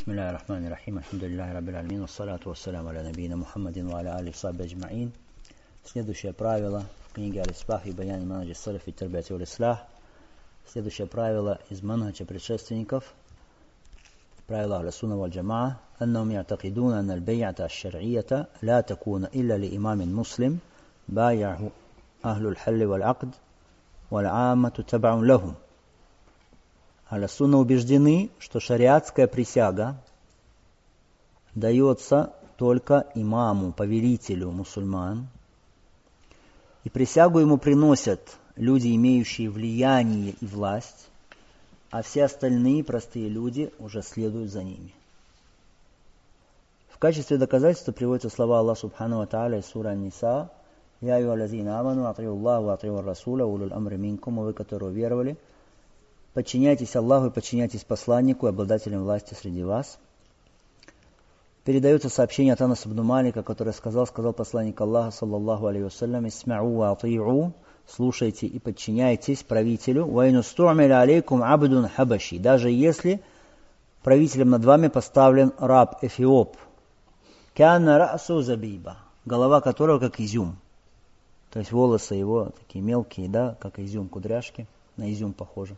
Бисмиллахи рахмани рахим, алхамдулиллахи раббил алямин, вассалату вассаляму аля набийина Мухаммадин ва аля алихи вассахбихи аджмаин. Следующее правило в книге Аль-Исбах и Баян Манхаджи Салаф фи Тарбияти валь Ислах. Следующее правило из манхаджа предшественников, правило Ахлю-Сунна валь Джамаа, аннахум я'такидуна анна аль-бай'ата аш-шар'иyyата ла такуна илля ли имамин муслим бай'аху ахлю аль-халли валь-акд валь-аммату таб'ун лахум. Ахлю-Сунна убеждены, что шариатская присяга дается только имаму, повелителю мусульман, и присягу ему приносят люди, имеющие влияние и власть, а все остальные простые люди уже следуют за ними. В качестве доказательства приводятся слова Аллаха Субхану ва Тааля из суры Ан-Ниса: «Я айюхаллазина аману ати'у Аллаха ва ати'у ар-расуля улул амри минкум», вы, которые уверовали, подчиняйтесь Аллаху и подчиняйтесь посланнику и обладателям власти среди вас. Передается сообщение от Анаса ибн Малика, который сказал посланник Аллаха, саллаллаху алейхи вассалям: «Исма'у ва ати'у», слушайте и подчиняйтесь правителю, «Ва инусту'миля алейкум абдун хабаши», даже если правителем над вами поставлен раб Эфиоп, «Кянна ра'су забиба», голова которого как изюм, то есть волосы его такие мелкие, да, как изюм, кудряшки, на изюм похожи.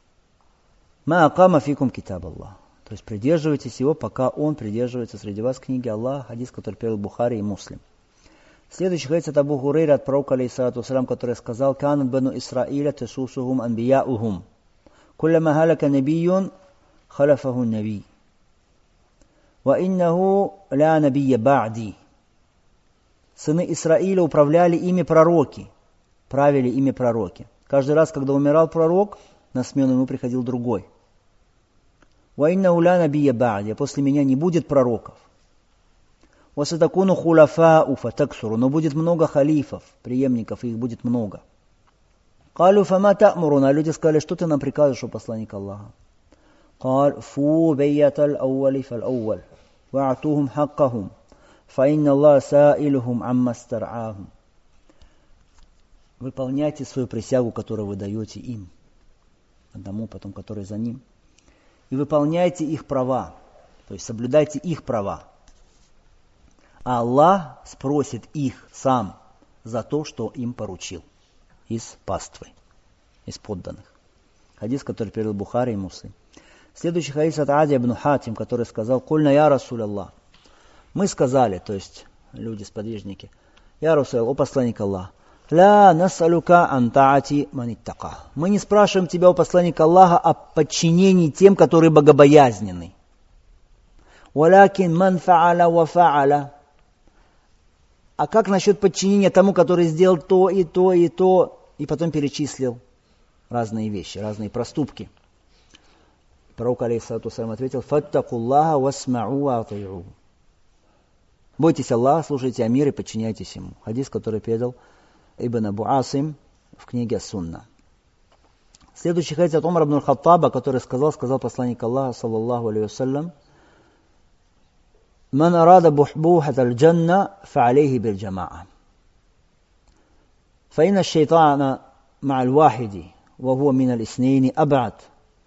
«Ма акама фикум китаб Аллах», то есть придерживайтесь его, пока он придерживается среди вас книги Аллаха, хадис, который перевел Бухари и Муслим. Следующий хадис от Абу Хурейра от пророка, алейхиссалату вассалям, который сказал: «Канат бану Исраиля тасусухум анбияухум, куллама халака набийюн халяфаху наби, ва иннаху ла набия ба'ди». Сыны Исраиля управляли ими пророки, правили ими пророки. Каждый раз, когда умирал пророк, на смену ему приходил другой. «Ва иннаху ла набия ба'ди», после меня не будет пророков. «Ва сатакуну хуляфау фатаксуру», но будет много халифов, преемников, и их будет много. «Калю фама та'муруна», люди сказали: что ты нам приказываешь, о посланник Аллаха? «Кал фу байятал ауали фал ауал, ва атухум хаккахум, фа инна Аллах саилухум амма стар'ахум». Выполняйте свою присягу, которую вы даете им, одному, потом который за ним, и выполняйте их права, то есть соблюдайте их права. А Аллах спросит их сам за то, что им поручил из паствы, из подданных. Хадис, который перевел Бухари и Муслим. Следующий хадис от Ади ибн Хатим, который сказал: «Кульна я Расуль Аллах». Мы сказали, то есть люди-сподвижники: «Я Расуль, о посланник Аллаха, ла насалюка антаати маниттака». Мы не спрашиваем тебя, о посланник Аллаха, о подчинении тем, которые богобоязненны. «Валякин ман фа'аля ва фа'аля». А как насчет подчинения тому, который сделал то и то и то, и потом перечислил разные вещи, разные проступки? Пророк, алейхиссалату вассалям, ответил: «Фаттакуллаха васма'у ва ати'у». Бойтесь Аллаха, слушайте Амир и подчиняйтесь ему. Хадис, который передал Ибн Абу Асим в книге Сунна. Следующий хадис от Умар ибн аль-Хаттаба, который сказал посланник Аллаха, саллаллаху алейхи вассалям: «Ман арада бухбухат аль-джанна фа'алейхи биль-джамаа. Фа'инна аш-шайтана ма'аль вахиди, ва хуа мин аль-иснейни аб'ад».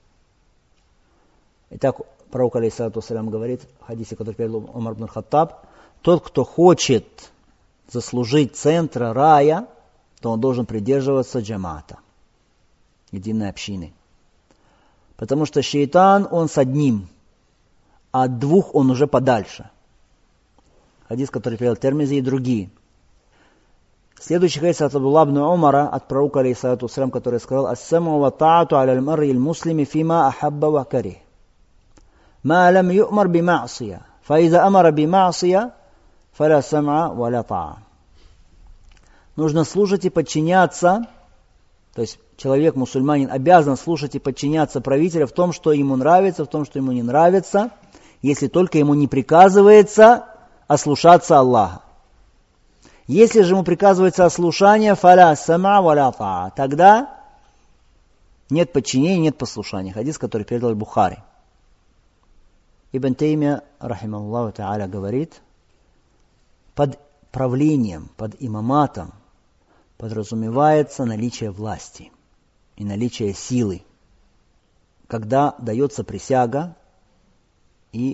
Итак, пророк, алейхиссалату вассалям, говорит в хадисе, который передал Умар ибн аль-Хаттаб: тот, кто хочет заслужить центра рая, то он должен придерживаться джамаата, единой общины. Потому что шейтан, он с одним, а от двух он уже подальше. Хадис, который перевел Термизи и другие. Следующий хадис от Абдулла ибн Умара, от пророка, алейхиссалату вассалям, который сказал: «Ас-саму ва та'ату аля аль-мар'i аль-муслими фима ахабба ва карих, ма лам ю'мар би ма'сия, фа иза амара би ма'сия, фаля сам'a ва ля та'a». Нужно слушать и подчиняться, то есть человек, мусульманин, обязан слушать и подчиняться правителю в том, что ему нравится, в том, что ему не нравится, если только ему не приказывается ослушаться Аллаха. Если же ему приказывается ослушание, фаля сам'a ва ля та'a, тогда нет подчинения, нет послушания. Хадис, который передал Бухари. Ибн Таймия, рахимахуллаху та'аля, говорит: под правлением, под имаматом подразумевается наличие власти и наличие силы, когда дается присяга и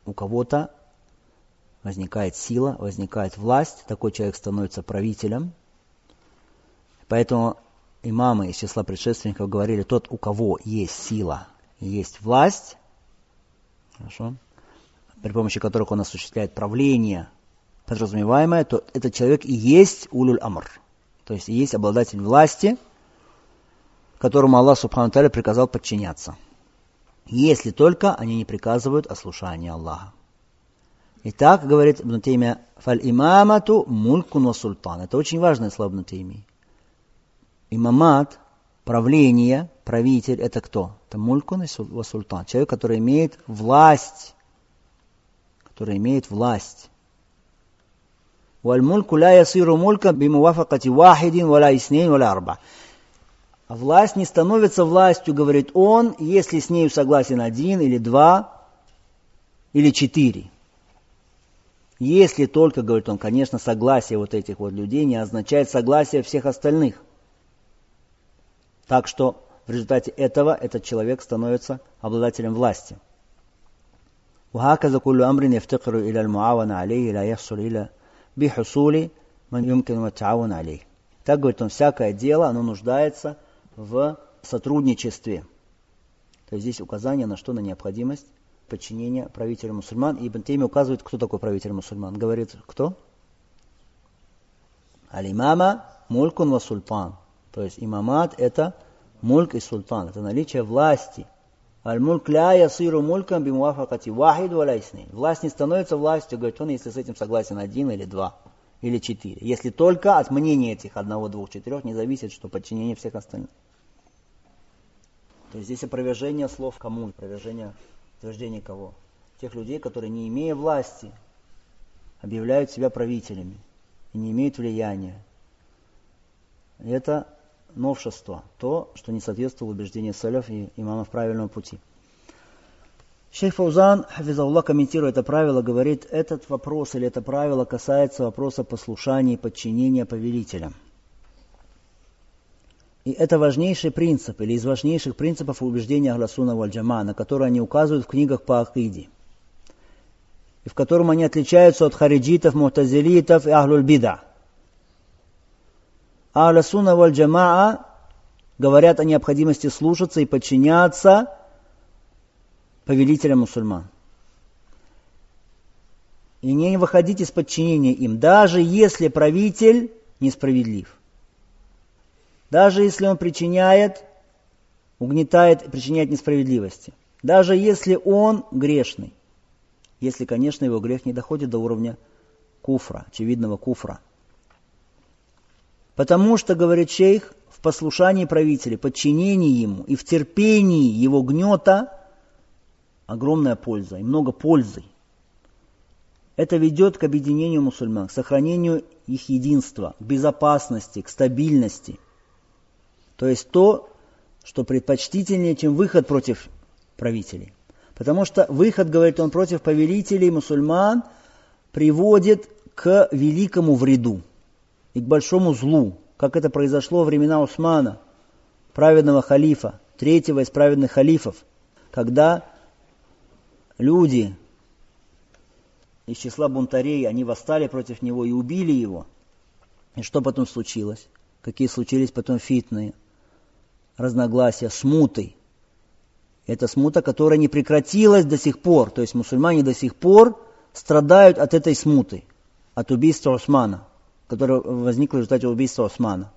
у кого-то возникает сила, возникает власть, такой человек становится правителем. Поэтому имамы из числа предшественников говорили, тот, у кого есть сила и есть власть, хорошо, при помощи которых он осуществляет правление, подразумеваемое, то этот человек и есть улюль амр, то есть и есть обладатель власти, которому Аллах Субхану Тааля приказал подчиняться, если только они не приказывают ослушанию Аллаха. Итак, говорит Ибн Таймия, фаль-имамату мулькун ва султан. Это очень важное слово Ибн Таймии. Имамат, правление, правитель, это кто? Это мулькун ва султан. Человек, который имеет власть. Валь-мульку ля ясиру мулька бимувафакати вахидин валя иснейн валя арба. А власть не становится властью, говорит он, если с нею согласен 1 или 2 или 4. Если только, говорит он, конечно, согласие вот этих вот людей не означает согласие всех остальных. Так что в результате этого этот человек становится обладателем власти. وهكذا كل أمر يفتقر إلى المعاونة عليه لا يحصل إلا بحصول من يمكن التعاون عليه. Так, говорит он, всякое дело, оно нуждается в сотрудничестве. То есть здесь указание на что? На необходимость подчинения правителю мусульман. И Ибн Таймия указывает, кто такой правитель мусульман. Говорит, кто? Аль-имама мулькун ва султан. То есть имамат это мульк и султан. Это наличие власти. Аль-мульк ля ясиру мулькам бимуафакати вахид ва ля иснейн. Власть не становится властью, говорит он, если с этим согласен 1 или 2 или 4. Если только от мнения этих 1, 2, 4 не зависит, что подчинение всех остальных. То есть здесь опровержение слов кому? Опровержение утверждение кого? Тех людей, которые, не имея власти, объявляют себя правителями и не имеют влияния. И это новшество, то, что не соответствовало убеждению саляф и имамов правильного пути. Шейх Фаузан, хафизаллах, комментируя это правило, говорит, этот вопрос или это правило касается вопроса послушания и подчинения повелителям. И это важнейший принцип, или из важнейших принципов убеждения Ахлю Сунна валь Джамаа, на которые они указывают в книгах по акиде, и в котором они отличаются от хариджитов, мутазилитов и ахлюль бида. Ахлю Сунна валь Джамаа говорят о необходимости слушаться и подчиняться повелителям мусульман. И не выходить из подчинения им, даже если правитель несправедлив. Даже если он причиняет, угнетает, причиняет несправедливости. Даже если он грешный. Если, конечно, его грех не доходит до уровня куфра, очевидного куфра. Потому что, говорит шейх, в послушании правителя, подчинении ему и в терпении его гнета огромная польза и много пользы. Это ведет к объединению мусульман, к сохранению их единства, к безопасности, к стабильности. То есть то, что предпочтительнее, чем выход против правителей. Потому что выход, говорит он, против повелителей мусульман приводит к великому вреду и к большому злу, как это произошло во времена Усмана, праведного халифа, третьего из праведных халифов, когда люди из числа бунтарей, они восстали против него и убили его. И что потом случилось? Какие случились потом фитны, разногласия, смуты. Это смута, которая не прекратилась до сих пор. То есть мусульмане до сих пор страдают от этой смуты, от убийства Усмана, которое возникло в результате убийства Усмана.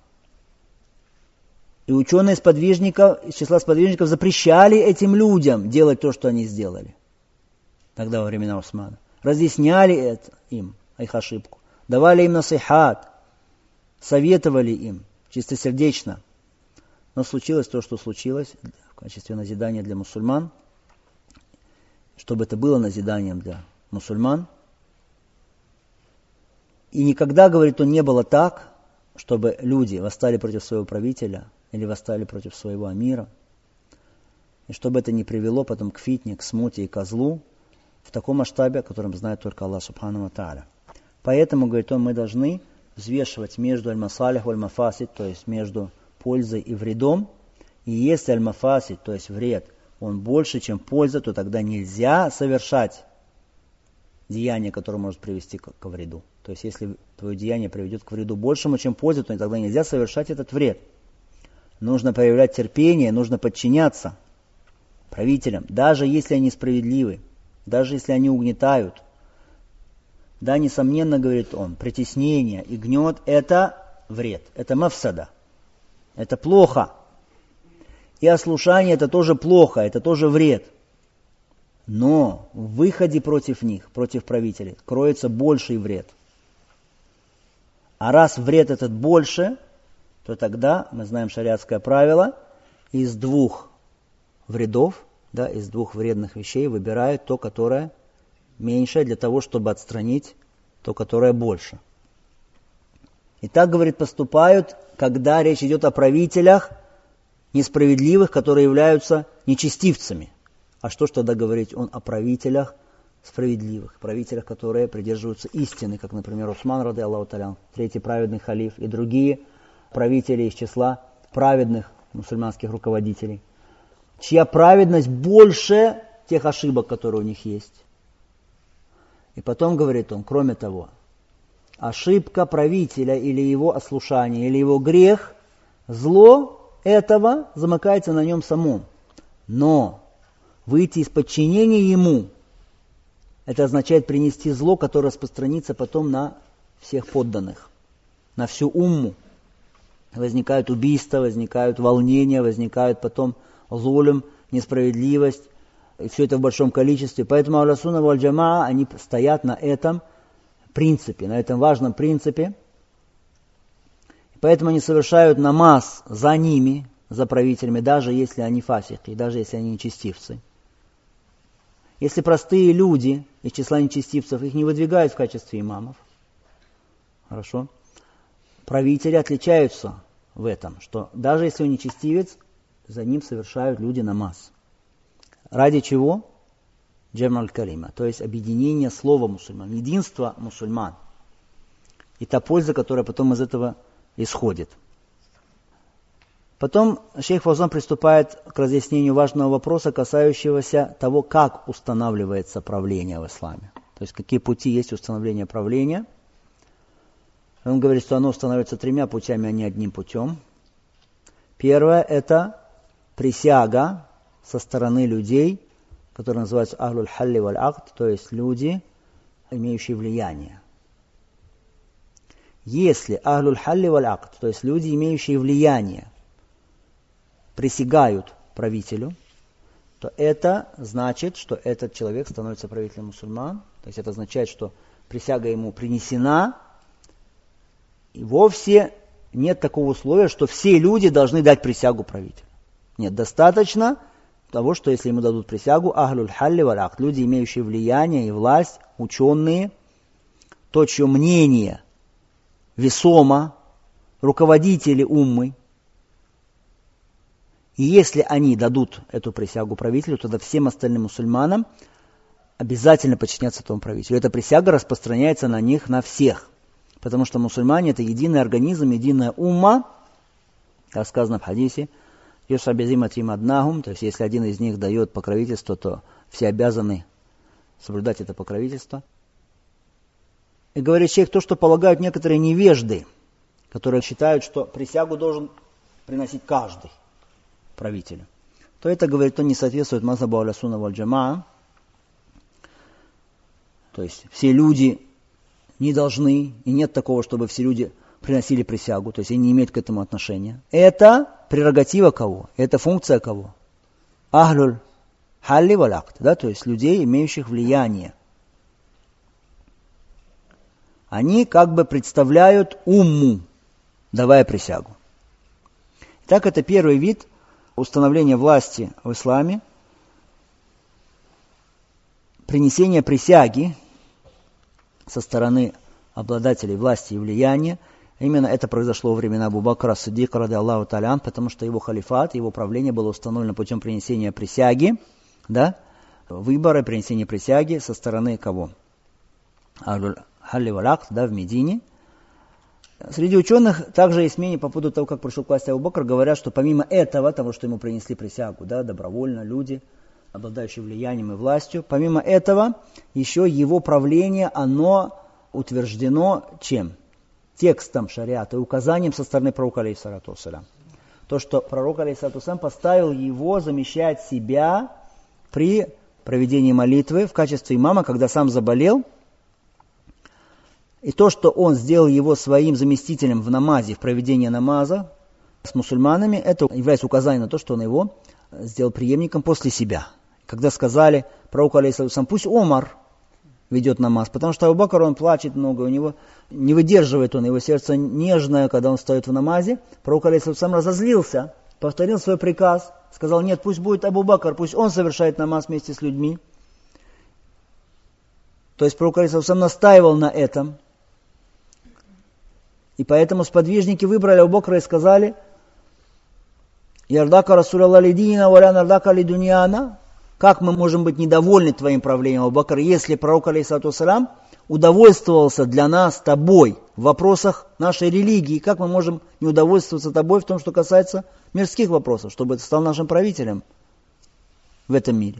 И ученые из числа сподвижников запрещали этим людям делать то, что они сделали тогда во времена Усмана. Разъясняли это им, их ошибку. Давали им насихат, советовали им чистосердечно. Но случилось то, что случилось в качестве назидания для мусульман. Чтобы это было назиданием для мусульман. И никогда, говорит он, не было так, чтобы люди восстали против своего правителя или восстали против своего амира. И чтобы это не привело потом к фитне, к смуте и козлу в таком масштабе, о котором знает только Аллах Субхану ва Тааля. Поэтому, говорит он, мы должны взвешивать между аль-масалих и аль-мафасид, то есть между пользой и вредом. И если аль-мафасид, то есть вред, он больше, чем польза, то тогда нельзя совершать деяние, которое может привести ко вреду. То есть, если твое деяние приведет к вреду большему, чем пользу, то тогда нельзя совершать этот вред. Нужно проявлять терпение, нужно подчиняться правителям, даже если они справедливы, даже если они угнетают. Да, несомненно, говорит он, притеснение и гнет – это вред, это мафсада, это плохо. И ослушание – это тоже плохо, это тоже вред. Но в выходе против них, против правителей, кроется больший вред. А раз вред этот больше, то тогда, мы знаем шариатское правило, из двух вредов, да, из двух вредных вещей выбирают то, которое меньше, для того, чтобы отстранить то, которое больше. И так, говорит, поступают, когда речь идет о правителях несправедливых, которые являются нечестивцами. А что ж тогда говорить он о правителях справедливых, правителях, которые придерживаются истины, как, например, Усман, рады Аллаху та'аля, третий праведный халиф, и другие правители из числа праведных мусульманских руководителей, чья праведность больше тех ошибок, которые у них есть. И потом, говорит он, кроме того, ошибка правителя или его ослушание, или его грех, зло этого замыкается на нем самом. Но выйти из подчинения ему, это означает принести зло, которое распространится потом на всех подданных, на всю умму. Возникают убийства, возникают волнения, возникают потом зулм, несправедливость, и все это в большом количестве. Поэтому Ахлю-сунна валь джамаа, они стоят на этом принципе, на этом важном принципе. Поэтому они совершают намаз за ними, за правителями, даже если они фасики, даже если они нечестивцы. Если простые люди из числа нечестивцев, их не выдвигают в качестве имамов. Хорошо? Правители отличаются в этом, что даже если он нечестивец, за ним совершают люди намаз. Ради чего? Джам'уль калима, то есть объединение слова мусульман, единство мусульман. И та польза, которая потом из этого исходит. Потом шейх Фаузан приступает к разъяснению важного вопроса, касающегося того, как устанавливается правление в исламе. То есть какие пути есть установления правления. Он говорит, что оно устанавливается 3 путями, а не одним путем. Первое – это присяга со стороны людей, которые называются ахлюль халли валь акд, то есть люди, имеющие влияние. Если ахлюль халли валь акд, то есть люди, имеющие влияние, присягают правителю, то это значит, что этот человек становится правителем мусульман. То есть это означает, что присяга ему принесена, и вовсе нет такого условия, что все люди должны дать присягу правителю. Нет, достаточно того, что если ему дадут присягу, ахлюль халли валь акд, люди, имеющие влияние и власть, ученые, то, чье мнение весомо, руководители уммы, и если они дадут эту присягу правителю, тогда всем остальным мусульманам обязательно подчиняться этому правителю. Эта присяга распространяется на них, на всех. Потому что мусульмане – это единый организм, единая умма, как сказано в хадисе, «Юсабизиматим аднахум», то есть если один из них дает покровительство, то все обязаны соблюдать это покровительство. И говорит шейх то, что полагают некоторые невежды, которые считают, что присягу должен приносить каждый правителю, то это, говорит, он не соответствует мазхабу Ахлю-сунна валь джамаа. То есть все люди не должны, и нет такого, чтобы все люди приносили присягу, то есть они не имеют к этому отношения. Это прерогатива кого? Это функция кого? Ахлюль халли валь акд, да, то есть людей, имеющих влияние. Они как бы представляют умму, давая присягу. Итак, это первый вид установления власти в исламе, принесение присяги со стороны обладателей власти и влияния. Именно это произошло во времена Абу Бакра Сиддика, рады Аллаху та'аля, потому что его халифат, его правление было установлено путем принесения присяги, да, выбора, принесения присяги со стороны кого? Ахлюль халли валь акд, да, в Медине. Среди ученых также есть мнение по поводу того, как пришел к власти Абу Бакр, говорят, что помимо этого, того, что ему принесли присягу, да, добровольно люди, обладающий влиянием и властью. Помимо этого, еще его правление, оно утверждено чем? Текстом шариата и указанием со стороны пророка, алейхиссалату вассалям. То, что пророк, алейхиссалату вассалям, поставил его замещать себя при проведении молитвы в качестве имама, когда сам заболел. И то, что он сделал его своим заместителем в намазе, в проведении намаза с мусульманами, это является указанием на то, что он его сделал преемником после себя. Когда сказали пророку, алейхиссалату вассалям, пусть Омар ведет намаз, потому что Абу Бакр, он плачет много, у него не выдерживает он, его сердце нежное, когда он стоит в намазе. Пророк, алейхиссалату вассалям, разозлился, повторил свой приказ, сказал, нет, пусть будет Абу Бакр, пусть он совершает намаз вместе с людьми. То есть пророк, алейхиссалату вассалям, настаивал на этом. И поэтому сподвижники выбрали Абу Бакра и сказали, «Ярдака Расулаллах лидина, валя нардака лидуньяна». Как мы можем быть недовольны твоим правлением, Абу Бакр, если пророк, алейхиссалату вассалям, удовольствовался для нас тобой в вопросах нашей религии? Как мы можем не удовольствоваться тобой в том, что касается мирских вопросов, чтобы ты стал нашим правителем в этом мире?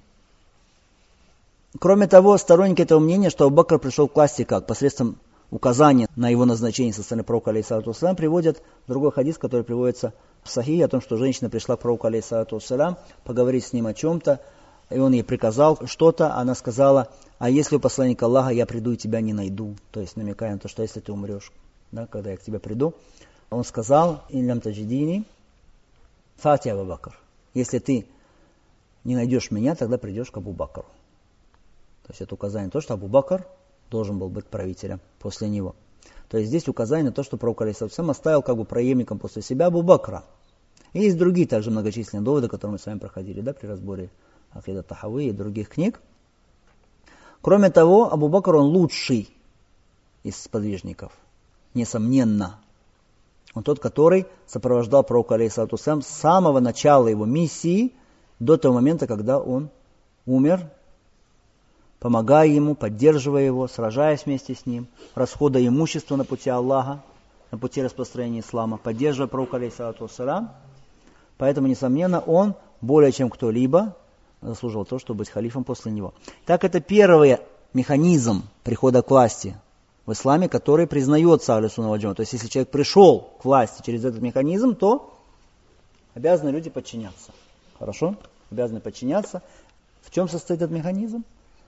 Кроме того, сторонники этого мнения, что Абу Бакр пришел к власти как? Посредством указания на его назначение со стороны пророка, алейхиссалату вассалям, приводят другой хадис, который приводится в Сахихе, о том, что женщина пришла к пророку, алейхиссалату вассалям, поговорить с ним о чем-то, и он ей приказал что-то, она сказала, а если у посланника Аллаха я приду и тебя не найду, то есть намекая на то, что если ты умрешь, да, когда я к тебе приду, он сказал, «Ин лям таджидини, фати Абу Бакр». Если ты не найдешь меня, тогда придешь к Абу Бакру. То есть это указание на то, что Абу Бакр должен был быть правителем после него. То есть здесь указание на то, что пророк, алейхиссалату вассалям, оставил как бы преемником после себя Абу Бакра. И есть другие также многочисленные доводы, которые мы с вами проходили, да, при разборе Акида Тахавы и других книг. Кроме того, Абу Бакр, он лучший из сподвижников, несомненно. Он тот, который сопровождал пророка, алейхиссалату вассалям, с самого начала его миссии до того момента, когда он умер, помогая ему, поддерживая его, сражаясь вместе с ним, расходуя имущество на пути Аллаха, на пути распространения ислама, поддерживая пророка, алейхиссалату вассалям. Поэтому, несомненно, он более чем кто-либо заслуживал то, чтобы быть халифом после него. Так, это первый механизм прихода к власти в исламе, который признается Ахлю Сунна валь Джамаа. То есть, если человек пришел к власти через этот механизм, то обязаны люди подчиняться. Хорошо? Обязаны подчиняться. В чем состоит этот механизм?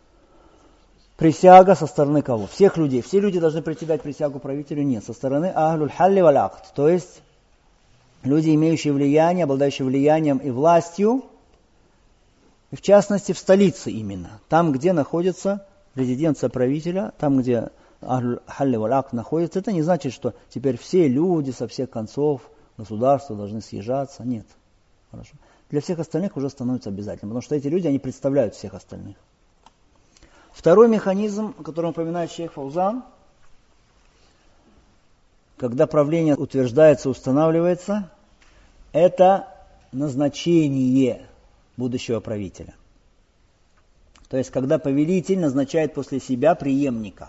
Присяга со стороны кого? Всех людей. Все люди должны прийти дать присягу правителю? Нет. Со стороны Ахлюль халли валь акд. То есть, люди, имеющие влияние, обладающие влиянием и властью, и в частности в столице именно, там, где находится резиденция правителя, там, где Халли валь акд находится, это не значит, что теперь все люди со всех концов государства должны съезжаться. Нет. Хорошо. Для всех остальных уже становится обязательным, потому что эти люди, они представляют всех остальных. Второй механизм, который упоминает шейх Фаузан, когда правление утверждается, устанавливается, это назначение будущего правителя. То есть, когда повелитель назначает после себя преемника.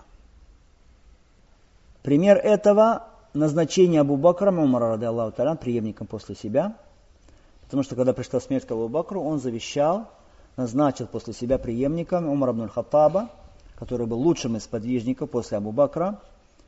Пример этого – назначение Абу Бакра, Умара, ради Аллаху та'аля, преемником после себя. Потому что, когда пришла смерть к Абу Бакру, он завещал, назначил после себя преемником Умара ибн аль-Хаттаба, который был лучшим из сподвижников после Абу Бакра.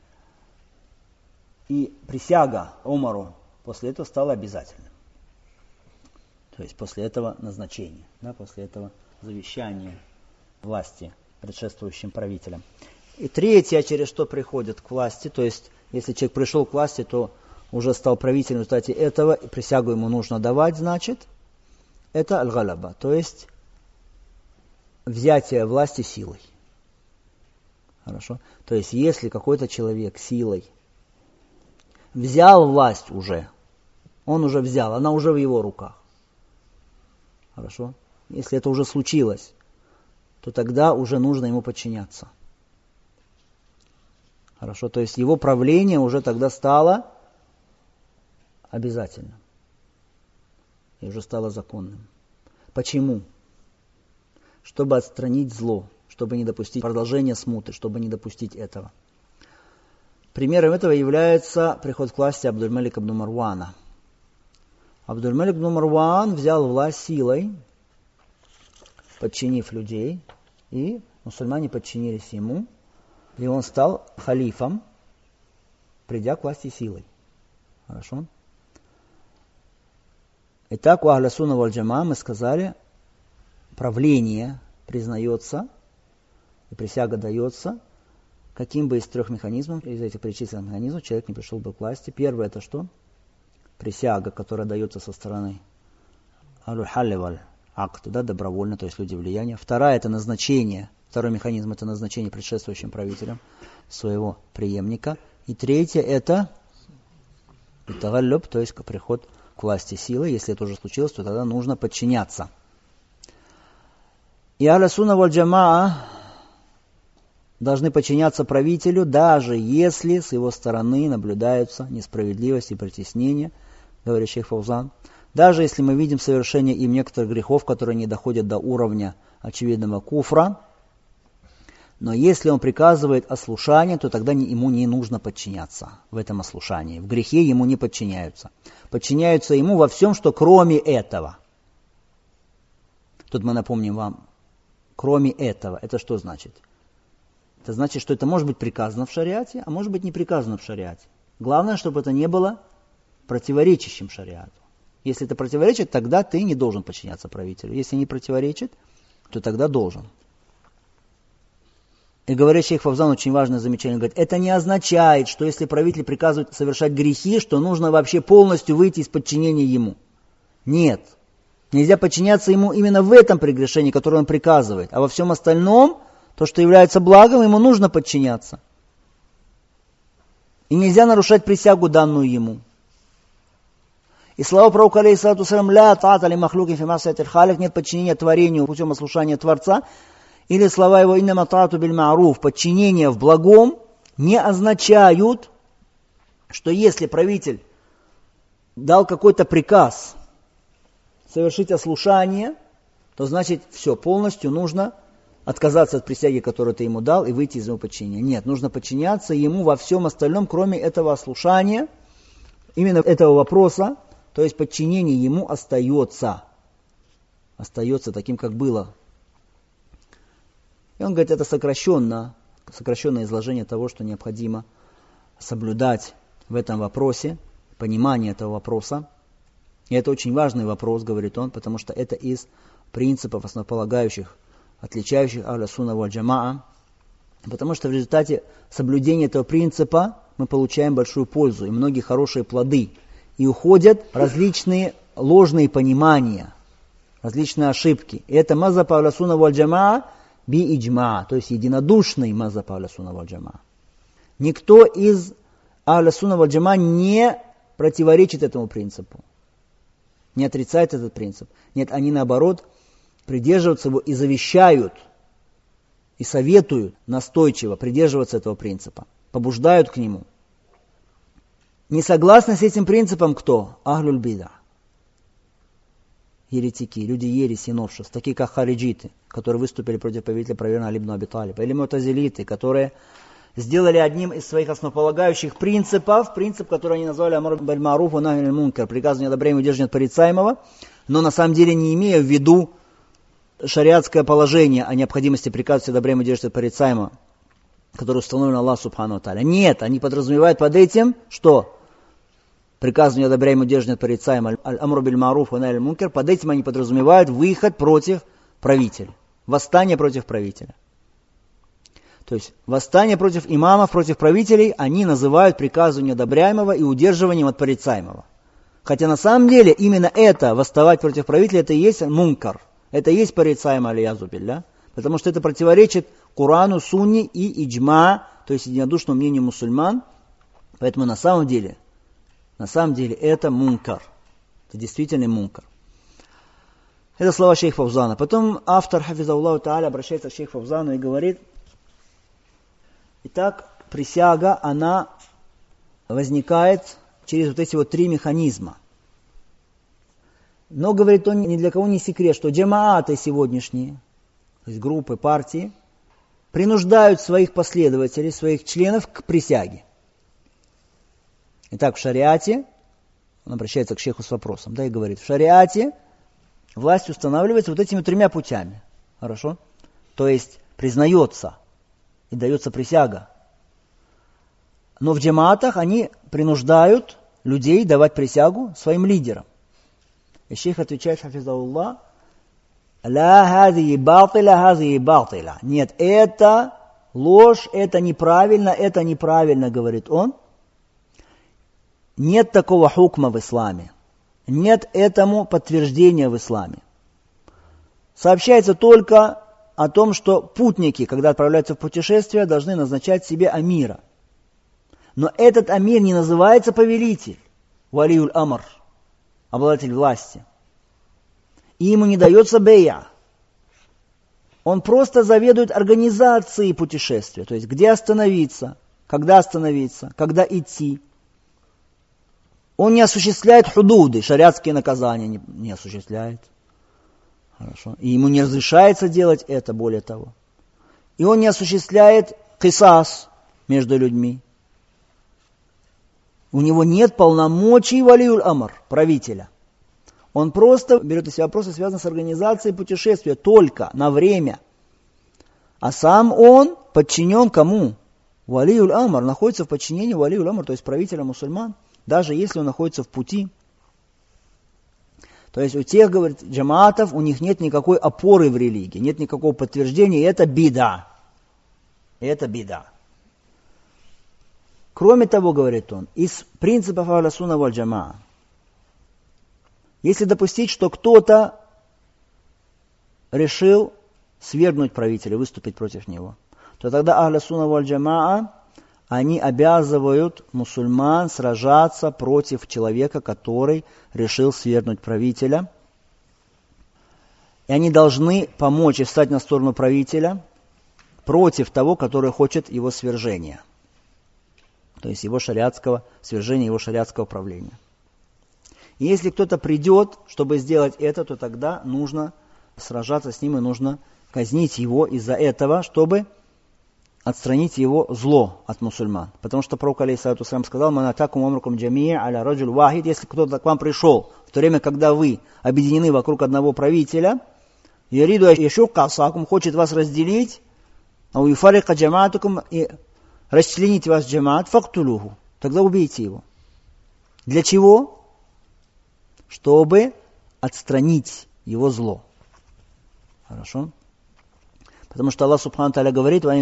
И присяга Умару после этого стала обязательным. То есть после этого назначения, да, после этого завещания власти предшествующим правителям. И третье, через что приходит к власти, то есть если человек пришел к власти, то уже стал правителем в результате этого, и присягу ему нужно давать, значит, это аль-галаба, то есть взятие власти силой. Хорошо? То есть если какой-то человек силой взял власть уже, он уже взял, она уже в его руках. Хорошо? Если это уже случилось, то тогда уже нужно ему подчиняться. Хорошо? То есть его правление уже тогда стало обязательным. И уже стало законным. Почему? Чтобы отстранить зло, чтобы не допустить продолжения смуты, чтобы не допустить этого. Примером этого является приход к власти Абдуль-Малик ибн Марвана. Абдуль-Малик ибн Марван взял власть силой, подчинив людей, и мусульмане подчинились ему, и он стал халифом, придя к власти силой. Хорошо? Итак, у Ахля Сунна валь Джамаа мы сказали, правление признается, и присяга дается, каким бы из трех механизмов, из этих перечисленных механизмов, человек не пришел бы к власти. Первое это что? Присяга, которая дается со стороны аль-халли валь-акд, да, добровольно, то есть люди влияния. Вторая это назначение, второй механизм это назначение предшествующим правителем своего преемника. И третье это тагаллюб, то есть приход к власти силы. Если это уже случилось, то тогда нужно подчиняться. И Ахля Сунна валь Джамаа должны подчиняться правителю, даже если с его стороны наблюдаются несправедливость и притеснение, говорит шейх Фаузан. Даже если мы видим совершение им некоторых грехов, которые не доходят до уровня очевидного куфра, но если он приказывает ослушание, то тогда ему не нужно подчиняться в этом ослушании. В грехе ему не подчиняются. Подчиняются ему во всем, что кроме этого. Тут мы напомним вам, кроме этого. Это что значит? Это значит, что это может быть приказано в шариате, а может быть не приказано в шариате. Главное, чтобы это не было противоречащим шариату. Если это противоречит, тогда ты не должен подчиняться правителю. Если не противоречит, то тогда должен. И говорит шейх Фавзан очень важное замечание. Он говорит, это не означает, что если правитель приказывает совершать грехи, что нужно вообще полностью выйти из подчинения ему. Нет. Нельзя подчиняться ему именно в этом прегрешении, которое он приказывает. А во всем остальном, то, что является благом, ему нужно подчиняться. И нельзя нарушать присягу, данную ему. И слова пророка, алейхиссалату вассалям, ля таата ли махлукин фи ма'сиятиль халик, нет подчинения творению путем ослушания Творца. Или слова его иннама таату биль ма'руф, подчинение в благом, не означают, что если правитель дал какой-то приказ совершить ослушание, то значит все, полностью нужно отказаться от присяги, которую ты ему дал, и выйти из его подчинения. Нет, нужно подчиняться ему во всем остальном, кроме этого ослушания, именно этого вопроса, то есть подчинение ему остается таким, как было. И он говорит, это сокращенное изложение того, что необходимо соблюдать в этом вопросе, понимание этого вопроса. И это очень важный вопрос, говорит он, потому что это из принципов основополагающих, отличающих Ахля Сунна валь Джамаа. Потому что в результате соблюдения этого принципа мы получаем большую пользу и многие хорошие плоды. И уходят различные ложные понимания, различные ошибки. И это мазхаб Ахля Сунна валь Джамаа би иджма, то есть единодушный мазхаб Ахля Сунна валь Джамаа. Никто из Ахля Сунна валь Джамаа не противоречит этому принципу, не отрицает этот принцип. Нет, они наоборот придерживаются его и завещают, и советуют настойчиво придерживаться этого принципа, побуждают к нему. Не согласны с этим принципом кто? Ахлюль бида. Еретики, люди ереси и новшеств, такие как хариджиты, которые выступили против правителя пророк Али ибн Аби Талиба, или му'тазилиты, которые сделали одним из своих основополагающих принципов, принцип, который они назвали амр биль ма'руф ва нахи аниль мункар, приказ о одобрении и удержании от порицаемого, но на самом деле не имея в виду шариатское положение о необходимости приказывать о одобрении и удержании от порицаемого, которое установлено Аллах Субхану ва Тааля. Нет, они подразумевают под этим, что приказывание о одобрении и удержании от порицаемого, амр биль ма'руф ва нахи аниль мункар, под этим они подразумевают выход против правителя, восстание против правителя. То есть восстание против имамов, против правителей, они называют приказыванием одобряемого и удерживанием от порицаемого. Хотя на самом деле именно это, восставать против правителя, это и есть мункар. Это и есть порицаемое алиязу билля. Потому что это противоречит Корану, Сунне и иджма, то есть единодушному мнению мусульман. Поэтому на самом деле это мункар. Это действительно мункар. Это слова шейха Фавзана. Потом автор, хафизаллаху тааля, обращается к шейху Фавзану и говорит: итак, присяга, она возникает через вот эти вот три механизма. Но, говорит он, ни для кого не секрет, что джамааты сегодняшние, то есть группы, партии, принуждают своих последователей, своих членов к присяге. Итак, в шариате, он обращается к шейху с вопросом, да, и говорит, в шариате власть устанавливается вот этими тремя путями. Хорошо? То есть признается и дается присяга. Но в джамаатах они принуждают людей давать присягу своим лидерам. И шейх отвечает, хафизауллах, «Ла хази батиля». Нет, это ложь, это неправильно, говорит он. Нет такого хукма в исламе. Нет этому подтверждения в исламе. Сообщается только о том, что путники, когда отправляются в путешествие, должны назначать себе амира. Но этот амир не называется повелитель, валиюль амр, обладатель власти. И ему не дается бейя. Он просто заведует организацией путешествия, то есть где остановиться, когда идти. Он не осуществляет худуды, шариатские наказания не осуществляет. Хорошо. И ему не разрешается делать это, более того. И он не осуществляет кисас между людьми. У него нет полномочий валиюль амр, правителя. Он просто берет на себя вопросы, связанные с организацией путешествия, только на время. А сам он подчинен кому? Валиюль амр, находится в подчинении валиюль амр, то есть правителя мусульман, даже если он находится в пути. То есть у тех, говорит, джамаатов, у них нет никакой опоры в религии, нет никакого подтверждения, и это бида. Кроме того, говорит он, из принципов ахля сунна валь джамаа, если допустить, что кто-то решил свергнуть правителя, выступить против него, то тогда ахля сунна валь джамаа, они обязывают мусульман сражаться против человека, который решил свергнуть правителя. И они должны помочь и встать на сторону правителя против того, который хочет его свержения. То есть его шариатского свержения, его шариатского правления. И если кто-то придет, чтобы сделать это, то тогда нужно сражаться с ним и нужно казнить его из-за этого, чтобы отстранить его зло от мусульман. Потому что пророк алейхиссалату вассалям сказал: «Ман атакум амрукум джамия аля раджуль вахид». Если кто-то к вам пришел в то время, когда вы объединены вокруг одного правителя, яриду яшука асакум, хочет вас разделить, а уифарика джамаатукум, и расчленить вас джамаат, фактулуху, тогда убейте его. Для чего? Чтобы отстранить его зло. Хорошо? Потому что Аллах Субхану Тааля говорит: а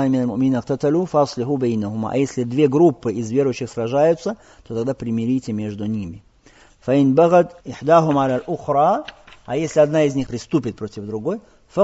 если две группы из верующих сражаются, то тогда примирите между ними. А если одна из них приступит против другой, то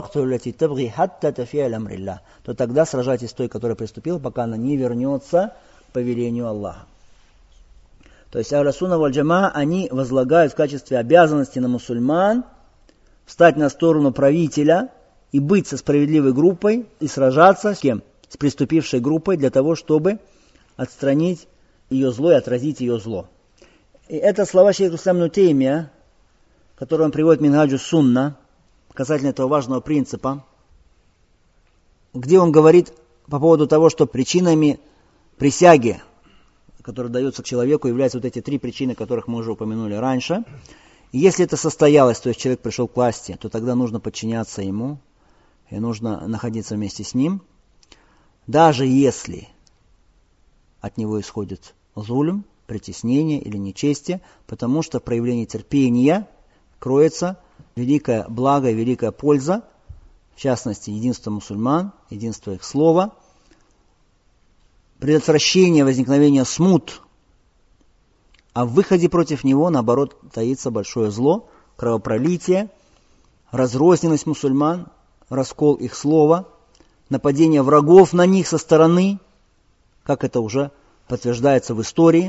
тогда сражайтесь с той, которая приступила, пока она не вернется к повелению Аллаха. То есть ахля сунна валь джамаа, они возлагают в качестве обязанности на мусульман встать на сторону правителя и быть со справедливой группой и сражаться с кем? С приступившей группой для того, чтобы отстранить ее зло и отразить ее зло. И это слова шейха ислам ибн Теймия, которые он приводит в Минхаджу Сунна, касательно этого важного принципа, где он говорит по поводу того, что причинами присяги, которые даются человеку, являются вот эти три причины, которых мы уже упомянули раньше. И если это состоялось, то есть человек пришел к власти, то тогда нужно подчиняться ему, и нужно находиться вместе с ним, даже если от него исходит зулм, притеснение или нечестие, потому что в проявлении терпения кроется великое благо и великая польза, в частности, единство мусульман, единство их слова, предотвращение возникновения смут, а в выходе против него, наоборот, таится большое зло, кровопролитие, разрозненность мусульман, раскол их слова, нападение врагов на них со стороны, как это уже подтверждается в истории.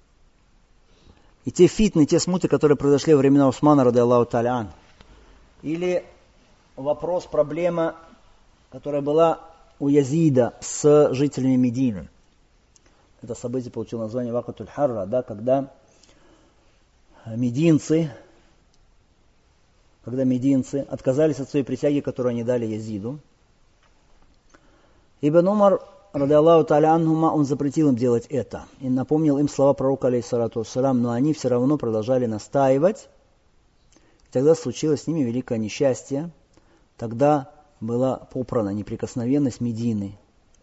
И те фитны, те смуты, которые произошли во времена Усмана, ради Аллаху та'аля ан. Или вопрос, проблема, которая была у Язида с жителями Медины. Это событие получило название Вакатуль Харра, да, когда мединцы отказались от своей присяги, которую они дали Язиду. Ибн Умар, ради Аллаху та'аля анхума, он запретил им делать это. И напомнил им слова пророка, алейхиссалату вассалям, но они все равно продолжали настаивать. И тогда случилось с ними великое несчастье. тогда была попрана неприкосновенность Медины.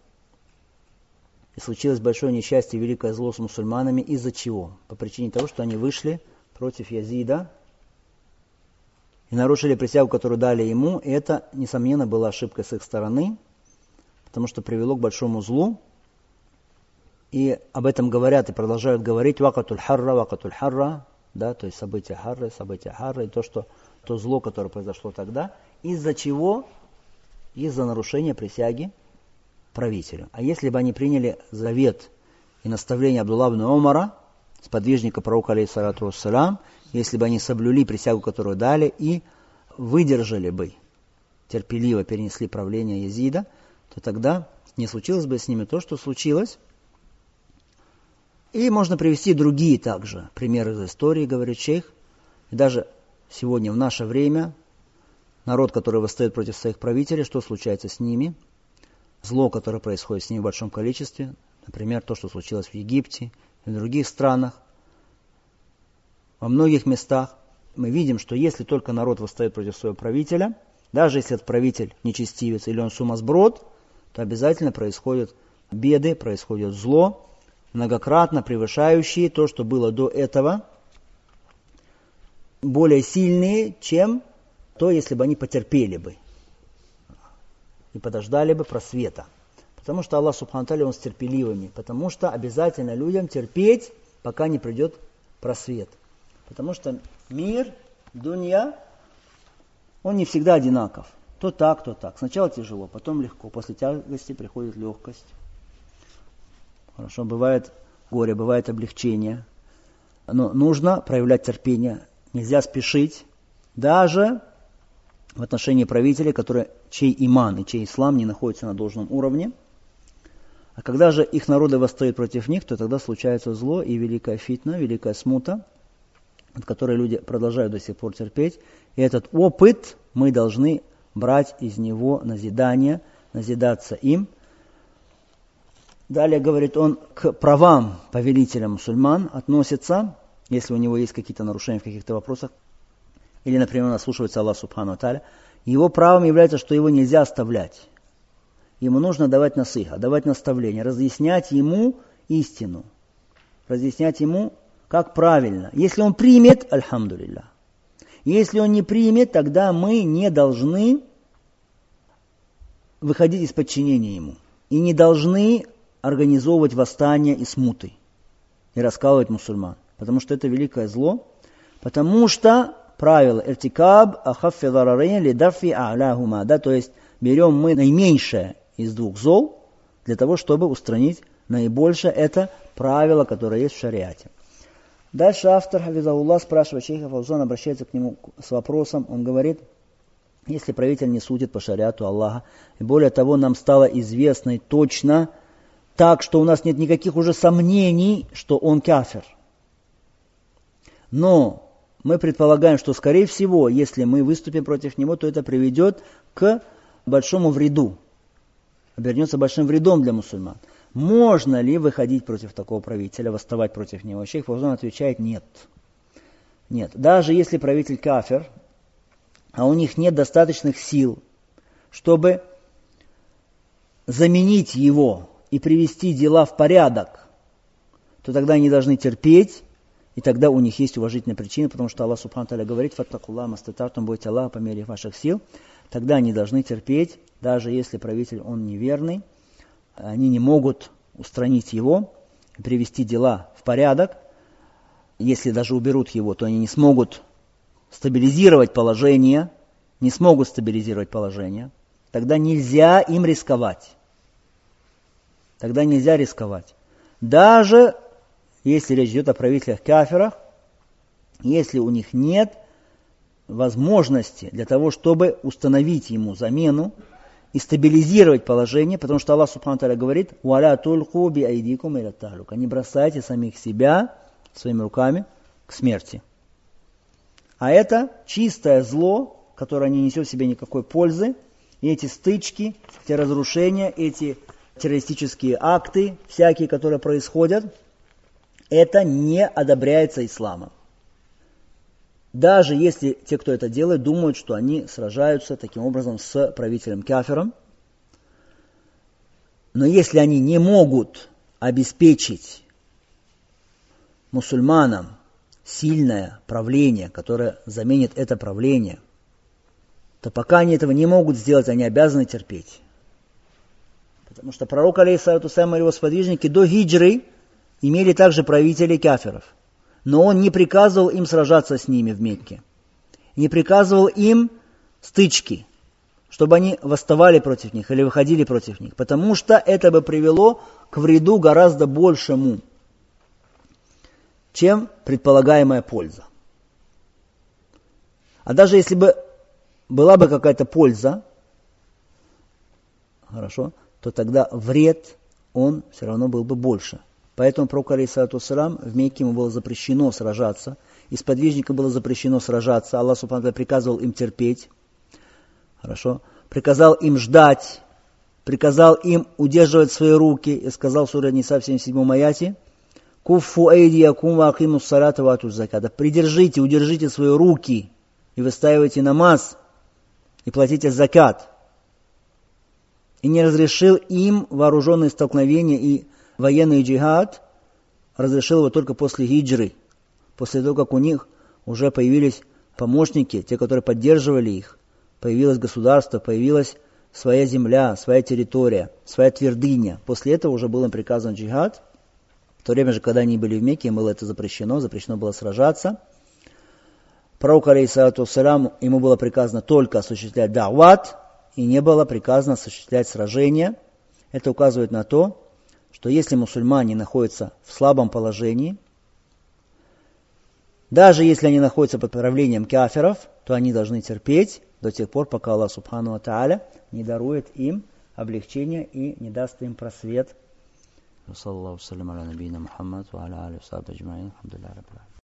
И случилось большое несчастье, великое зло с мусульманами. Из-за чего? По причине того, что они вышли против Язида и нарушили присягу, которую дали ему. И это, несомненно, была ошибка с их стороны, потому что привело к большому злу. И об этом говорят и продолжают говорить вакатуль харра, да, то есть события харры, и то зло, которое произошло тогда, из-за чего? Из-за нарушения присяги правителю. А если бы они приняли завет и наставление Абдулла ибн Умара, сподвижника пророка, алейхиссалату вассалям, если бы они соблюли присягу, которую дали, и выдержали бы, терпеливо перенесли правление Язида, то тогда не случилось бы с ними то, что случилось. И можно привести другие также примеры из истории, говорит шейх. И даже сегодня, в наше время, народ, который восстает против своих правителей, что случается с ними? Зло, которое происходит с ними в большом количестве. Например, то, что случилось в Египте и в других странах. Во многих местах мы видим, что если только народ восстает против своего правителя, даже если этот правитель нечестивец или он сумасброд, то обязательно происходят беды, происходит зло, многократно превышающие то, что было до этого, более сильные, чем то, если бы они потерпели бы и подождали бы просвета. Потому что Аллах Субхану Тааля, Он с терпеливыми, потому что обязательно людям терпеть, пока не придет просвет. Потому что мир, дунья, он не всегда одинаков. То так, то так. Сначала тяжело, потом легко. После тягости приходит легкость. Хорошо, бывает горе, бывает облегчение. Но нужно проявлять терпение. Нельзя спешить. Даже в отношении правителей, чей иман и чей ислам не находятся на должном уровне. А когда же их народы восстают против них, то тогда случается зло и великая фитна, великая смута, от которой люди продолжают до сих пор терпеть. И этот опыт мы должны брать из него назидание, назидаться им. Далее, говорит он, к правам повелителя мусульман относится, если у него есть какие-то нарушения в каких-то вопросах, или, например, он ослушивается Аллаха Субхану Тааля, его правом является, что его нельзя оставлять. Ему нужно давать насыха, давать наставления, разъяснять ему истину, разъяснять ему, как правильно. Если он примет, альхамдулилля. Если он не примет, тогда мы не должны выходить из подчинения ему. И не должны организовывать восстания и смуты. И раскалывать мусульман. Потому что это великое зло. Потому что правило «Иртикаб ахаффи дарарейн лидафи а'ляхума». Да, то есть берем мы наименьшее из двух зол для того, чтобы устранить наибольшее. Это правило, которое есть в шариате. Дальше автор, хафизахуллах, спрашивает шейха Фаузан, обращается к нему с вопросом. Он говорит, если правитель не судит по шариату Аллаха, и более того, нам стало известно точно, так, что у нас нет никаких уже сомнений, что он кафир. Но мы предполагаем, что, скорее всего, если мы выступим против него, то это приведет к большому вреду. Обернется большим вредом для мусульман. Можно ли выходить против такого правителя, восставать против него? Шейх Фаузан отвечает, нет. Нет. Даже если правитель кафир, а у них нет достаточных сил, чтобы заменить его и привести дела в порядок, то тогда они должны терпеть, и тогда у них есть уважительные причины, потому что Аллах Субхану Тааля говорит, «Фаттакуллах мастатартум», бойте Аллаха по мере ваших сил. Тогда они должны терпеть, даже если правитель он неверный, они не могут устранить его, привести дела в порядок. Если даже уберут его, то они не смогут стабилизировать положение, Тогда нельзя им рисковать. Даже если речь идет о правителях кафирах, если у них нет возможности для того, чтобы установить ему замену и стабилизировать положение, потому что Аллах Субхану Тааля говорит, «Валя тульку би айдикум иля тахлука». Не бросайте самих себя своими руками к смерти. А это чистое зло, которое не несет в себе никакой пользы. И эти стычки, эти разрушения, эти террористические акты, всякие, которые происходят, это не одобряется исламом. даже если те, кто это делает, думают, что они сражаются таким образом с правителем кафиром. Но если они не могут обеспечить мусульманам сильное правление, которое заменит это правление, то пока они этого не могут сделать, они обязаны терпеть. Потому что пророк, алейхиссалату вассалям, и его сподвижники до хиджры имели также правителей кафиров. Но он не приказывал им сражаться с ними в Мекке. Не приказывал им стычки, чтобы они восставали против них или выходили против них. Потому что это бы привело к вреду гораздо большему, чем предполагаемая польза. А даже если бы была бы какая-то польза, хорошо, то тогда вред, он все равно был бы больше. Поэтому пророку, алейхиссалату вассалям, в Мекке ему было запрещено сражаться, и сподвижникам было запрещено сражаться. Аллах субхану ва тааля приказывал им терпеть, хорошо, приказал им ждать, приказал им удерживать свои руки, и сказал в суре Ниса в 77 аяте: «Куффу эйдиякум ва акимус салата ва атуз заката». Придержите, удержите свои руки, и выстаивайте намаз, и платите закат. И не разрешил им вооруженные столкновения и военный джихад, разрешил его только после хиджры, после того, как у них уже появились помощники, те, которые поддерживали их, появилось государство, появилась своя земля, своя территория, своя твердыня. После этого уже был им приказан джихад. В то время же, когда они были в Мекке, им было это запрещено было сражаться. Пророку, алейхиссалату вассалям, ему было приказано только осуществлять да'ват, и не было приказано осуществлять сражения. Это указывает на то, что если мусульмане находятся в слабом положении, даже если они находятся под правлением кафиров, то они должны терпеть до тех пор, пока Аллах субхану ва тааля не дарует им облегчение и не даст им просвет.